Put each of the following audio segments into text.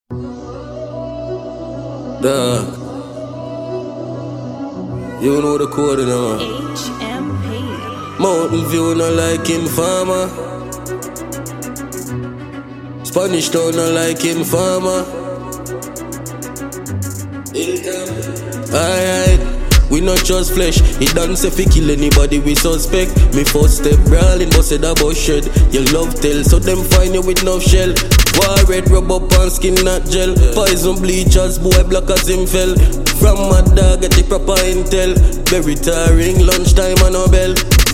Dog, you know the code now. HMP. Mountain View not like Informer. Spanish Town not like Informer. Alright, we not just flesh. It done say fi kill anybody we suspect. Me first step brawling, but said about shed. Your love tell, so them find you with no shell. War red rub up on skin not gel. Poison bleachers, boy black as him fell. From my dog get the proper intel. Very tiring, lunchtime and no bell.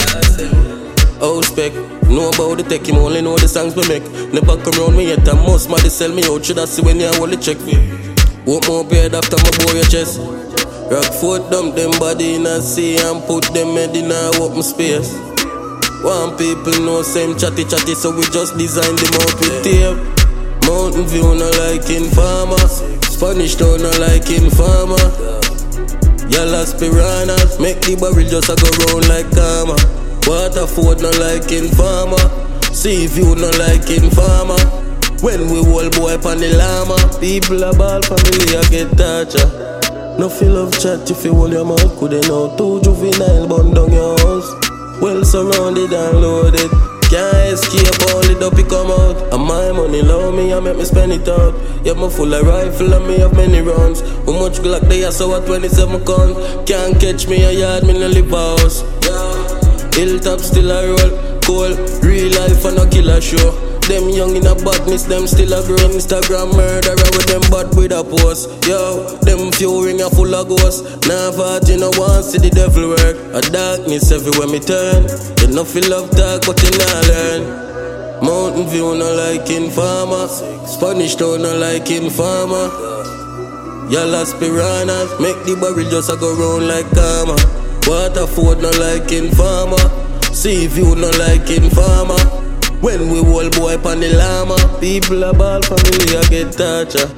Oh spec, know about the tech, him only know the songs we make. Never come round me yet, I must mad sell me out. Should I see when you hold the check? Walk more paid after my boy your chest. Rock foot dump them body in a sea and put them head in a open space. One people know same chatty, so we just design them out with tape. Mountain View not like Informer. Spanish Town not like Informer. Yellow piranhas make the barrel just a go round like karma. Waterford not like Informer. Sea View not like Informer. When we hold boy pan the llama, people a ball family a get torture. No feel of chat if you hold your mouth, could they know 2 juvenile bun down your house. Well surrounded and loaded, can't escape, only dopey come out. And my money love me and make me spend it out. Yeah, me full of rifle and me have many rounds. How much Glock they are so at 27 count. Can't catch me a yard, me no live house. Hilltop still a roll, cool, real life and a killer show. Them young in a badness, them still a grow. Instagram murderer with them bad with a post. Yo, them few ring a full of ghosts. Now you no want see the devil work. A darkness everywhere me turn. You no feel love talk but you not learn. Mountain View no like Informer. Spanish Town no like Informer. Yellow piranhas make the barrel just a go round like karma. Waterford no like Informer. Sea View no like Informer. When we hold boy pan the llama, people a ball family a get torture.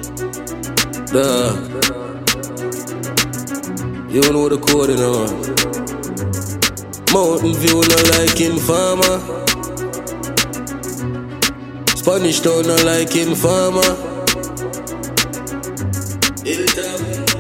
Dog, you know the code now. Mountain View not like Informer. Spanish Town not like Informer.